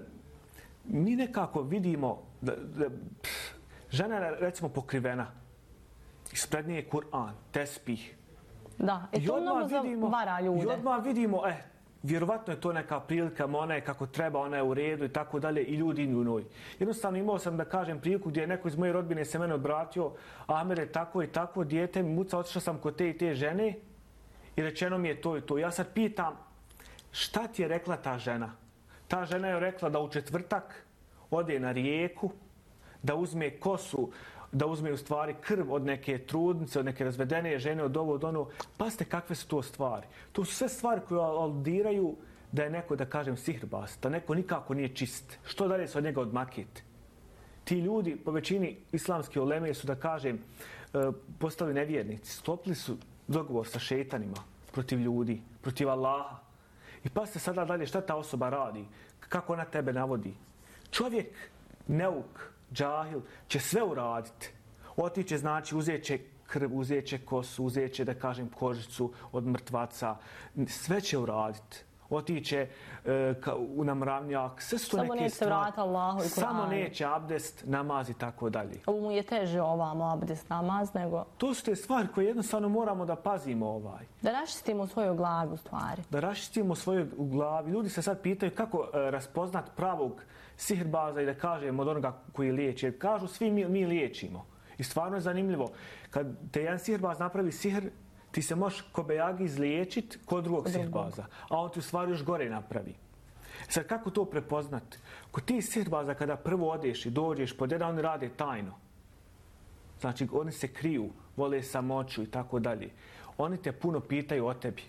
mi nekako vidimo da, da pff, žena je, recimo, pokrivena. Ispred nje je Kur'an, tespih. Da, i to mnogo zavara ljude. I odmah vidimo, eh, vjerovatno je to neka prilika, ona je kako treba, ona je u redu i tako dalje i ljudi idu u njoj. Jednostavno imao sam, da kažem, priliku gdje je neko iz moje rodbine se mene obratio, Amer je tako i tako, dijete mi muca, otišao sam kod te i te žene i rečeno mi je to i to. Ja sad pitam, šta ti je rekla ta žena? Ta žena je rekla da u četvrtak ode na rijeku, da uzme kosu, da uzme u stvari krv od neke trudnice, od neke razvedene žene, od ovo, od ono. Pazite kakve su to stvari. To su sve stvari koje aludiraju da je neko, da kažem, sihirbaz, da neko nikako nije čist. Što dalje se od njega odmakiti? Ti ljudi, po većini islamske uleme, su, da kažem, postali nevjernici. Sklopili su dogovor sa šeitanima protiv ljudi, protiv Allaha. I pazite sada dalje šta ta osoba radi, kako ona tebe navodi. Čovjek, neuk, džahil, će sve uraditi. Otiće, znači, uzet će krv, uzet će kosu, uzet će, da kažem, kožicu od mrtvaca. Sve će uraditi. Otiće e, ka, u namravnjak. Sve su to samo neke neće stvari. vrata Allahu i Kur'anu. Samo neće abdest, namaz i tako dalje. Ovo mu je teže ovamo abdest, namaz, nego... To su te stvari koje jednostavno moramo da pazimo ovaj. Da raščistimo svoju glavu stvari. Da raščistimo svoju glavu. Ljudi se sad pitaju kako e, raspoznat pravog sihirbaza i da kažem od onoga koji liječi. Jer kažu svi mi, mi liječimo. I stvarno je zanimljivo. Kad te jedan sihirbaz napravi sihr, ti se možeš ko bejagi izliječiti kod drugog sihirbaza. A on ti u stvari još gore napravi. Sad kako to prepoznat? Kod ti sihirbaza kada prvo odeš i dođeš pod jedan, oni rade tajno. Znači oni se kriju, vole samoću i tako dalje. Oni te puno pitaju o tebi.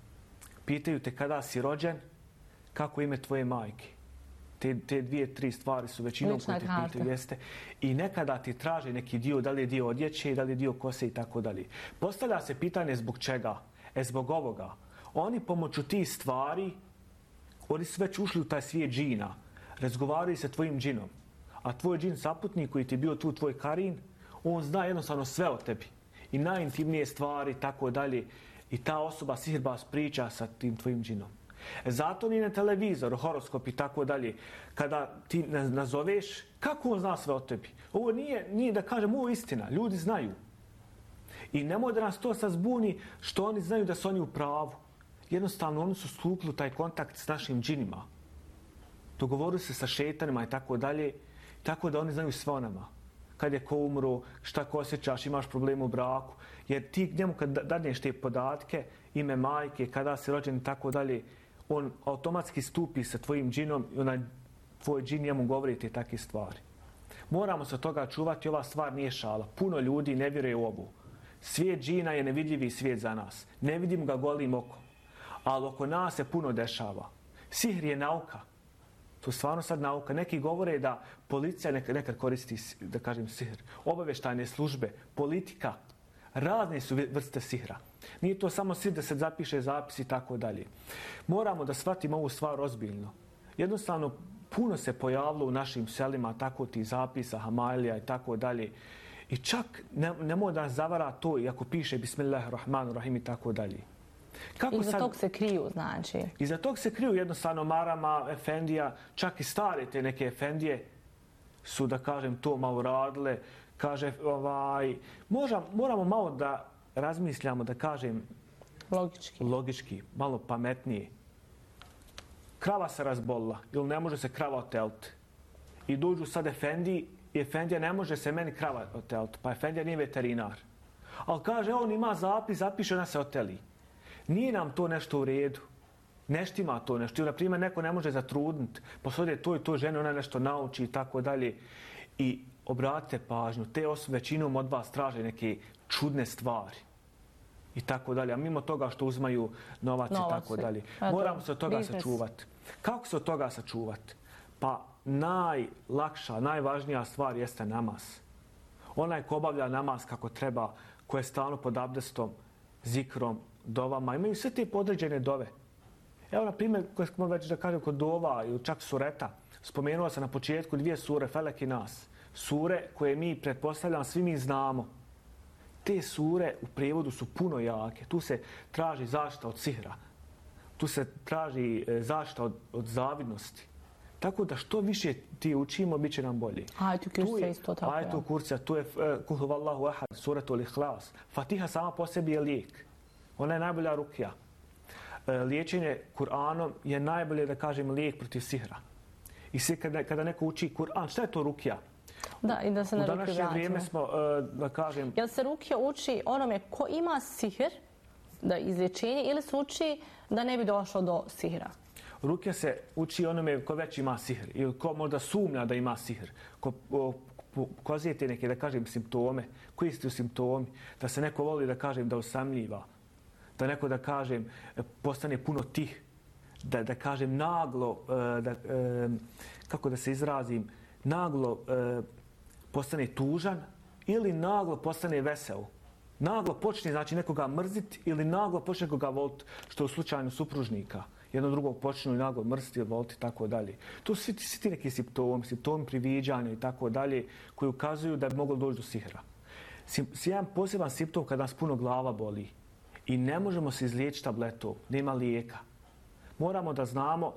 Pitaju te kada si rođen, kako ime tvoje majke. Te, te dvije, tri stvari su većinom koje te pitaju, jeste. I nekada ti traže neki dio, da li je dio odjeće, da li je dio kose i tako dalje. Postavlja se pitanje zbog čega? E zbog ovoga. Oni pomoću tih stvari, oni su već ušli u taj svijet džina. Razgovaraju se tvojim džinom. A tvoj džin saputnik koji ti je bio tu, tvoj karin, on zna jednostavno sve o tebi. I najintimnije stvari, tako dalje. I ta osoba, sihirbaz, priča sa tim tvojim džinom. Zato ni na televizoru, horoskop i tako dalje, kada ti nazoveš, kako on zna sve o tebi? Ovo nije, nije da kažem, ovo je istina. Ljudi znaju. I nemoj da nas to sad zbuni što oni znaju da su oni u pravu. Jednostavno, oni su stupili taj kontakt s našim džinima. Dogovorili se sa šetanima i tako dalje, tako da oni znaju sve o nama. Kad je ko umro, šta ko osjećaš, imaš problem u braku. Jer ti njemu kad dadneš te podatke, ime majke, kada si rođen i tako dalje, on automatski stupi sa tvojim džinom i onaj tvoj džin njemu govori te takve stvari. Moramo se od toga čuvati, ova stvar nije šala. Puno ljudi ne vjeruje u ovu. Svijet džina je nevidljivi svijet za nas. Ne vidim ga golim okom. Ali oko nas se puno dešava. Sihr je nauka. To je stvarno sad nauka. Neki govore da policija nekad, nekad koristi, da kažem, sihr. Obavještajne službe, politika, razne su vrste sihra. Nije to samo sihr da se zapiše zapis i tako dalje. Moramo da shvatimo ovu stvar ozbiljno. Jednostavno, puno se pojavilo u našim selima tako ti zapisa, hamailija i tako dalje. I čak ne, nemoj da nas zavara to i ako piše Bismillahirrahmanirrahim i tako dalje. Kako I za sad... tog se kriju, znači? I za tog se kriju jednostavno marama, efendija, čak i stare te neke efendije su, da kažem, to malo radile. Kaže, ovaj, možda, moramo malo da razmišljamo, da kažem, logički, logički malo pametnije. Krava se razbolila ili ne može se krava oteliti. I dođu sad efendiji i efendija ne može se meni krava oteliti. Pa efendija nije veterinar. Ali kaže, on ima zapis, zapiše, ona se oteli. Nije nam to nešto u redu. Nešto ima to nešto. Ili, na primjer, neko ne može zatrudniti. Posodje to i to žene, ona nešto nauči i tako dalje. I obratite pažnju, te osobe većinom od vas traže neke čudne stvari. I tako dalje. A mimo toga što uzmaju novac, novac i tako dalje. Moramo se od toga biznes. sačuvati. Kako se od toga sačuvati? Pa najlakša, najvažnija stvar jeste namaz. Onaj ko obavlja namaz kako treba, ko je stalno pod abdestom, zikrom, dovama, imaju sve te podređene dove. Evo, na primjer, koje smo već da kažem kod dova ili čak sureta, spomenuo se na početku dvije sure, Felek i Nas. Sure koje mi, pretpostavljam, svi mi znamo. Te sure u prijevodu su puno jake. Tu se traži zaštita od sihra. Tu se traži zaštita od, od zavidnosti. Tako da što više ti učimo, bit će nam bolje. Ajetu kursa isto tako. Ajetu kursa, tu je Kul huvallahu ahad, suratul ihlas. Fatiha sama po sebi je lijek. Ona je najbolja rukija. Liječenje Kur'anom je najbolje, da kažem, lijek protiv sihra. I svi kada, kada neko uči Kur'an, šta je to rukija? Da, i da se na rukiju vratimo. U današnje vrijeme smo, da kažem... Jel se rukija uči onome ko ima sihr, da izlječenje, ili se uči da ne bi došlo do sihra? Rukija se uči onome ko već ima sihr ili ko možda sumnja da ima sihr. Ko pokazuje te neke, da kažem, simptome. Koji su simptomi? Da se neko voli, da kažem, da osamljiva. Da neko, da kažem, postane puno tih. Da, da kažem, naglo, da, kako da se izrazim, naglo postane tužan ili naglo postane vesel. Naglo počne, znači, nekoga mrziti ili naglo počne nekoga voliti, što je u slučaju supružnika. Jedno drugog počnu i naglo mrziti ili voliti i tako dalje. To su svi, svi ti neki simptomi, simptomi priviđanja i tako dalje, koji ukazuju da bi moglo doći do sihra. Jedan poseban simptom kada nas puno glava boli i ne možemo se izliječiti tabletom, nema lijeka. Moramo da znamo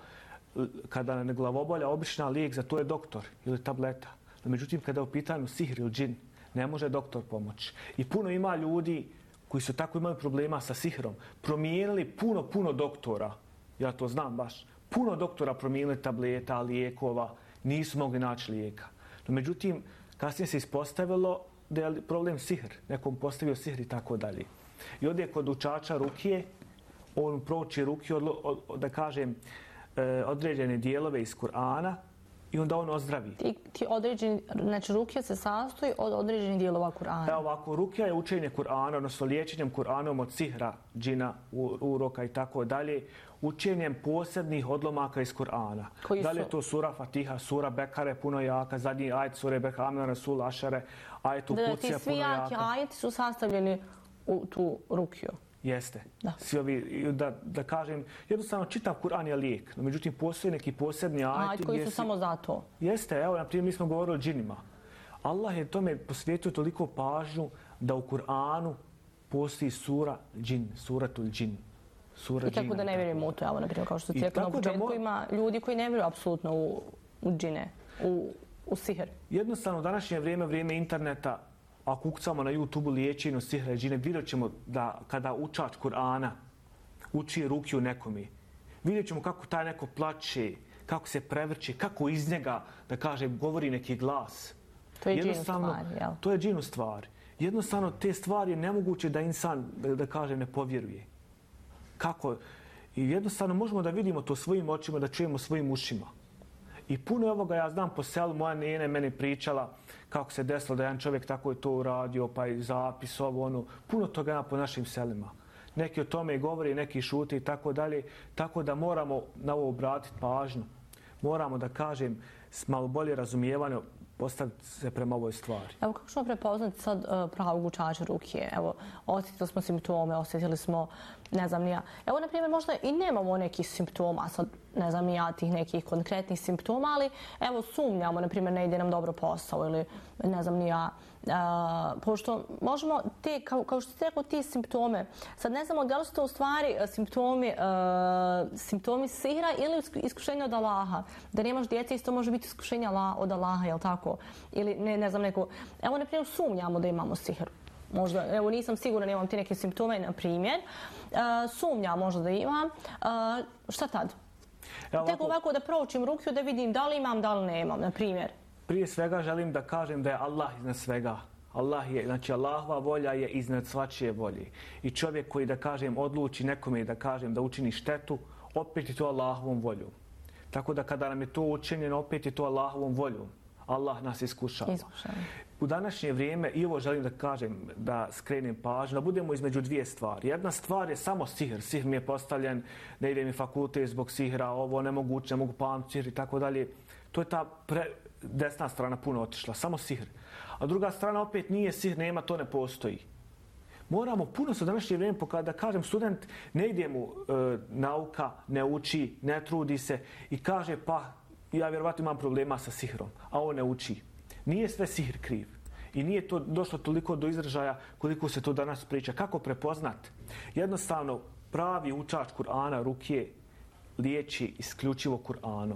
kada nam je glavobolja, obična lijek za to je doktor ili tableta. No, međutim, kada je u pitanju sihr ili džin, ne može doktor pomoći. I puno ima ljudi koji su tako imali problema sa sihrom, promijenili puno, puno doktora. Ja to znam baš. Puno doktora promijenili tableta, lijekova, nisu mogli naći lijeka. No, međutim, kasnije se ispostavilo da je problem sihr. Nekom postavio sihr i tako dalje. I ovdje kod učača rukije, on prouči rukiju, od, od, od, da kažem, e, određene dijelove iz Kur'ana i onda on ozdravi. Ti, ti određeni, znači rukija se sastoji od određenih dijelova Kur'ana. Evo ovako, rukija je učenje Kur'ana, odnosno liječenjem Kur'anom od sihra, džina, uroka i tako dalje, učenjem posebnih odlomaka iz Kur'ana. Da li je to sura Fatiha, sura Bekare, puno jaka, zadnji ajet sure Bekare, Amen Rasul, Ašare, ajet u Kucija, puno jaka. Da, ti svi jaki ajeti su sastavljeni u tu rukiju. Jeste. Da. Svi ovi, da, da kažem, jednostavno čitav Kur'an je lijek, no međutim postoje neki posebni ajeti. Ajeti koji su si... samo za to. Jeste, evo, na primjer, mi smo govorili o džinima. Allah je tome posvijetio toliko pažnju da u Kur'anu postoji sura džin, suratul džin. Sura I tako džina, da ne vjerujemo u to, evo, na primjer, kao što ti rekao na početku, mo... ima ljudi koji ne vjeruju apsolutno u, u džine, u, u sihr. Jednostavno, u današnje vrijeme, vrijeme interneta, ako ukucamo na YouTube-u liječenju sihra i džine, vidjet ćemo da kada učač Kur'ana uči rukiju nekome, vidjet ćemo kako taj neko plače, kako se prevrće, kako iz njega, da kaže, govori neki glas. To je džinu stvar, jel? To je džinu stvar. Jednostavno, te stvari je nemoguće da insan, da, da kaže, ne povjeruje. Kako? I jednostavno možemo da vidimo to svojim očima, da čujemo svojim ušima. I puno ovoga ja znam po selu, moja nene meni pričala kako se desilo da jedan čovjek tako je to uradio, pa i zapis ovo, ono, puno toga ima po našim selima. Neki o tome govori, neki šute i tako dalje, tako da moramo na ovo obratiti pažnju. moramo da kažem s malo bolje razumijevanje postaviti se prema ovoj stvari. Evo kako ćemo prepoznati sad uh, pravog učača rukije? Evo, osjetili smo simptome, osjetili smo, ne znam ni ja. Evo, na primjer, možda i nemamo nekih simptoma, sad ne znam ni ja tih nekih konkretnih simptoma, ali evo sumnjamo, na primjer, ne ide nam dobro posao ili ne znam ni ja. Uh, pošto možemo te, kao, kao što ste rekao, ti simptome, sad ne znamo da li su to u stvari simptomi, uh, simptomi sihra ili iskušenja od Allaha. Da nemaš djece, isto može biti iskušenja od Allaha, jel tako? Ili ne, ne znam neko... Evo, na primjer, sumnjamo da imamo sihr. Možda, evo, nisam sigurna, nemam ti neke simptome, na primjer. Uh, sumnjam možda da imam. Uh, šta tad? Ja, ovako... Tek ovako da proučim rukiju, da vidim da li imam, da li nemam, na primjer. Prije svega želim da kažem da je Allah iznad svega. Allah je, znači Allahova volja je iznad svačije volje. I čovjek koji, da kažem, odluči nekome da kažem da učini štetu, opet je to Allahovom voljom. Tako da kada nam je to učinjeno, opet je to Allahovom voljom. Allah nas iskušava. Iskušava. U današnje vrijeme, i ovo želim da kažem, da skrenem pažnju, da budemo između dvije stvari. Jedna stvar je samo sihr. Sihr mi je postavljen, ne ide mi fakultet zbog sihra, ovo nemoguće, ne mogu pamtiti sihr i tako dalje. To je ta pre... desna strana puno otišla, samo sihr. A druga strana opet nije sihr, nema, to ne postoji. Moramo puno se u današnje vrijeme pokazati, da kažem, student ne ide mu e, nauka, ne uči, ne trudi se i kaže pa ja vjerovatno imam problema sa sihrom, a on ne uči. Nije sve sihr kriv. I nije to došlo toliko do izražaja koliko se to danas priča. Kako prepoznat? Jednostavno, pravi učač Kur'ana rukije liječi isključivo Kur'anom.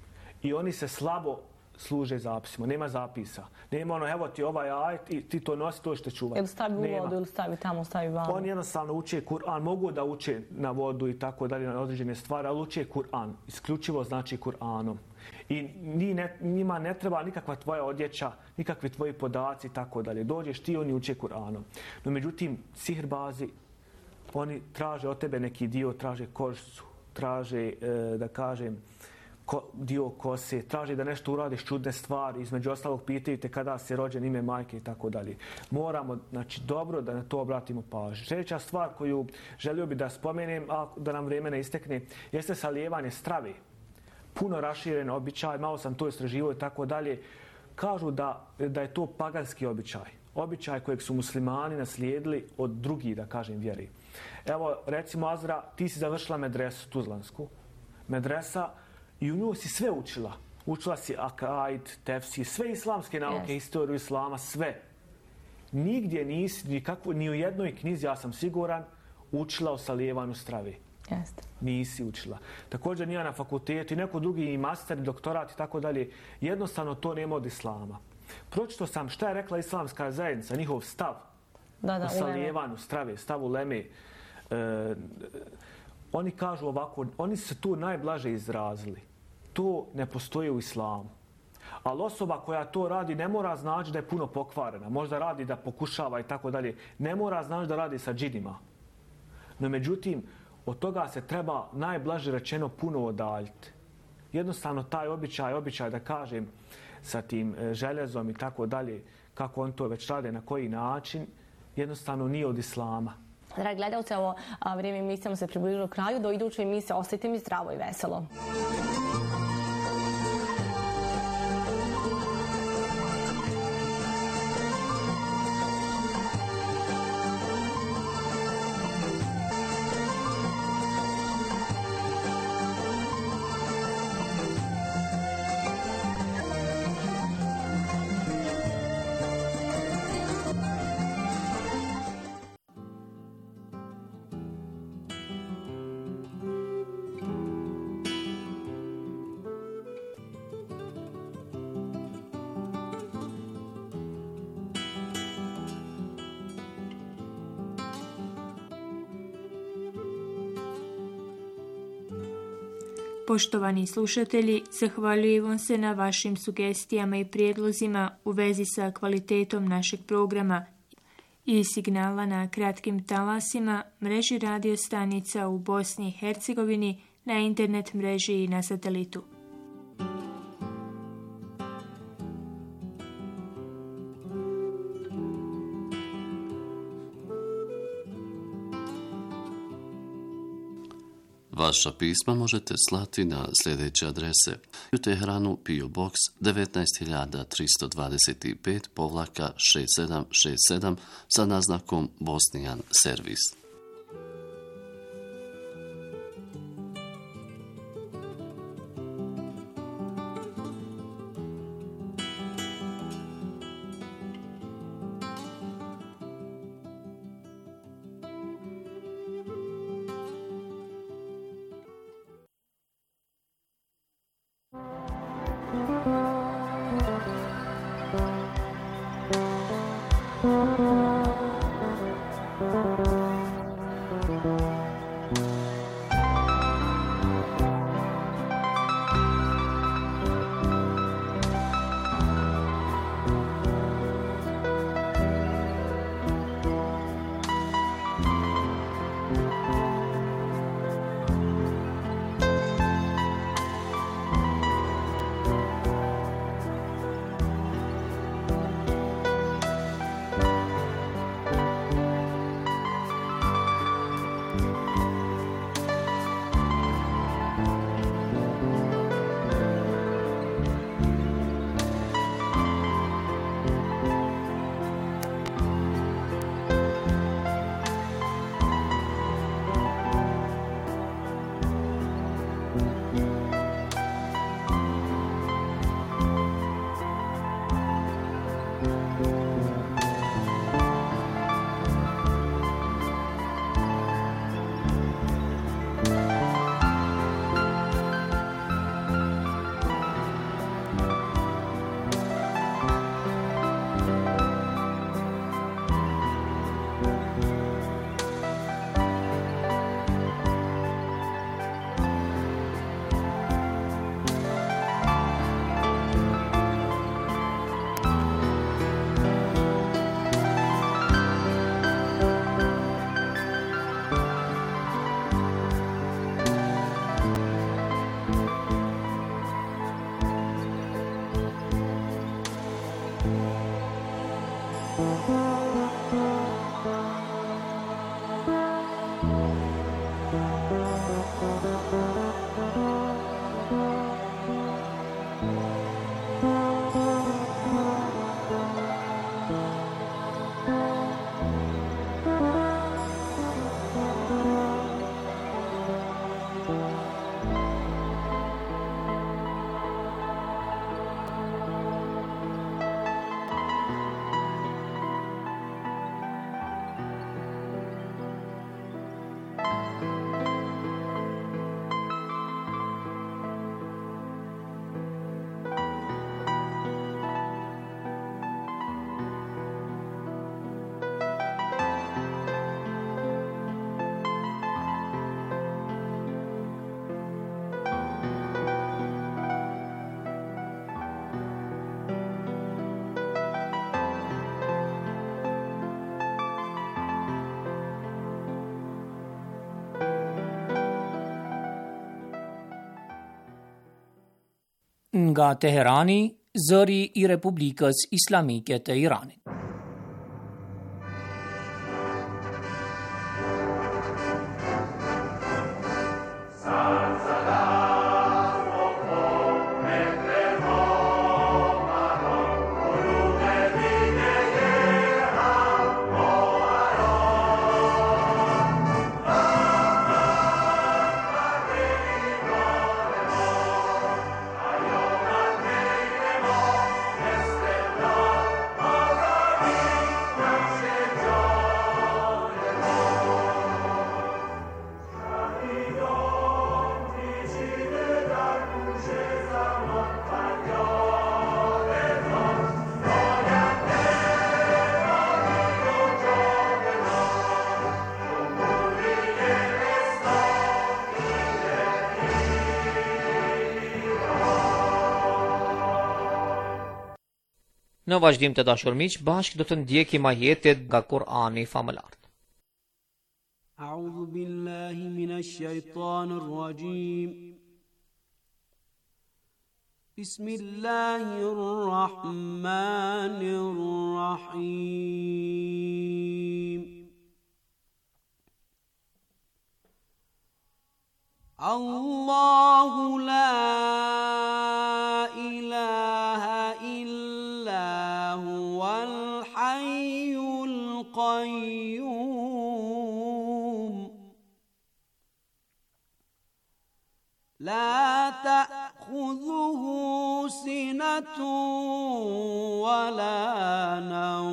I oni se slabo služe zapisima, nema zapisa. Nema ono, evo ti ovaj ajet i ti to nosi, to što čuvati. Ili stavi u vodu, ili stavi tamo, stavi vamo. Oni jednostavno uče Kur'an, mogu da uče na vodu i tako dalje, na određene stvari, ali uče Kur'an. Isključivo znači Kur'anom. I ne, njima ne treba nikakva tvoja odjeća, nikakvi tvoji podaci i tako dalje. Dođeš ti, oni uče Kur'anom. No međutim, sihrbazi, oni traže od tebe neki dio, traže kožicu, traže, e, da kažem, Ko, dio kose, traži da nešto uradiš čudne stvari, između ostalog pitaju te kada si rođen, ime majke i tako dalje. Moramo, znači, dobro da na to obratimo pažnju. Sljedeća stvar koju želio bi da spomenem, a da nam vrijeme ne istekne, jeste salijevanje strave. Puno raširen običaj, malo sam to istraživao i tako dalje. Kažu da, da je to paganski običaj. Običaj kojeg su muslimani naslijedili od drugih, da kažem, vjeri. Evo, recimo, Azra, ti si završila medresu tuzlansku. Medresa, i u nju si sve učila. Učila si akaid, tefsir, sve islamske nauke, yes. Istoriju islama, sve. Nigdje nisi, nikako, ni u jednoj knjizi, ja sam siguran, učila o salijevanju strave. Jeste. Nisi učila. Također nije na fakultetu i neko drugi i master, doktorat i tako dalje. Jednostavno to nema od islama. Pročito sam šta je rekla islamska zajednica, njihov stav da, da, o salijevanju strave, stav uleme. E, Oni kažu ovako, oni se tu najblaže izrazili. To ne postoji u islamu. Ali osoba koja to radi ne mora znači da je puno pokvarena. Možda radi da pokušava i tako dalje. Ne mora znači da radi sa džinima. No međutim, od toga se treba najblaže rečeno puno odaljiti. Jednostavno taj običaj, običaj da kažem sa tim željezom i tako dalje, kako on to već rade, na koji način, jednostavno nije od islama. Dragi gledalci, ovo vrijeme emisijama se približilo kraju. Do iduće emisije ostajte mi zdravo i veselo. Poštovani slušatelji, zahvaljujem vam se na vašim sugestijama i prijedlozima u vezi sa kvalitetom našeg programa i signala na kratkim talasima, mreži radio stanica u Bosni i Hercegovini, na internet mreži i na satelitu. Vaša pisma možete slati na sljedeće adrese: u Teheranu P O Box devetnaest hiljada tristo dvadeset pet povlaka šest sedam šest sedam sa naznakom Bosnijan servis. Nga Teherani, zëri i Republikës Islamike të Iranit. Në vazhdim të dashur miq, bashkë do të ndjekim ajetet nga Kur'ani famëlar. A'udhu billahi minash shaitanir rajim. Bismillahir rahmanir rahim. الله لا إله إلا هو الحي القيوم لا تأخذه سنة ولا نوم